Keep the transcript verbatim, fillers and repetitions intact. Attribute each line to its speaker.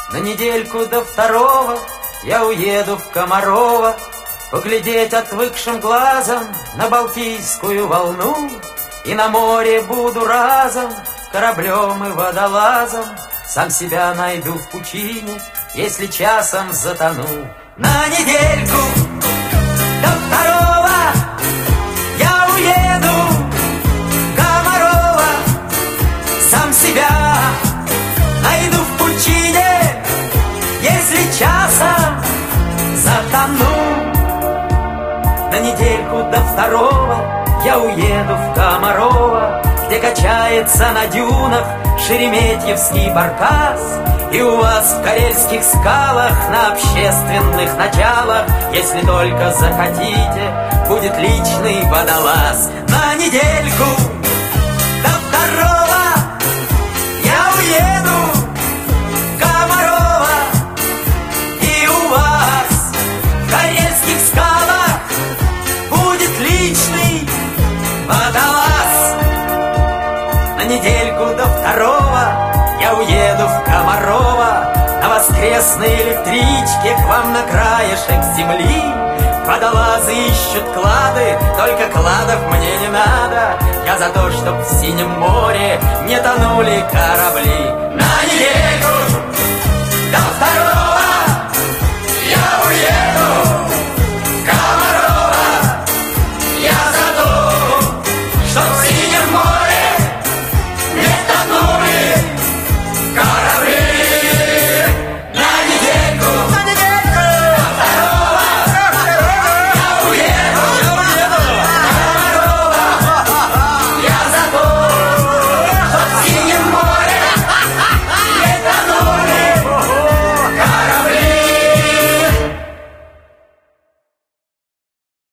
Speaker 1: На недельку до второго я уеду в Комарово, поглядеть отвыкшим глазом на Балтийскую волну. И на море буду разом кораблем и водолазом, сам себя найду в пучине, если часом затону. На недельку до второго я уеду в Комарово, сам себя найду в пучине, если часом затону. На недельку до второго я уеду в Комарово, где качается на дюнах Шереметьевский баркас. И у вас в карельских скалах на общественных началах, если только захотите, будет личный водолаз. На недельку до второго я уеду в Комарово, и у вас в карельских скалах будет личный водолаз. На недельку до второго я уеду в Комарово, на воскресной электричке к вам на краешек земли. Водолазы ищут клады, только кладов мне не надо. Я за то, чтоб в синем море не тонули корабли. На недельку до второго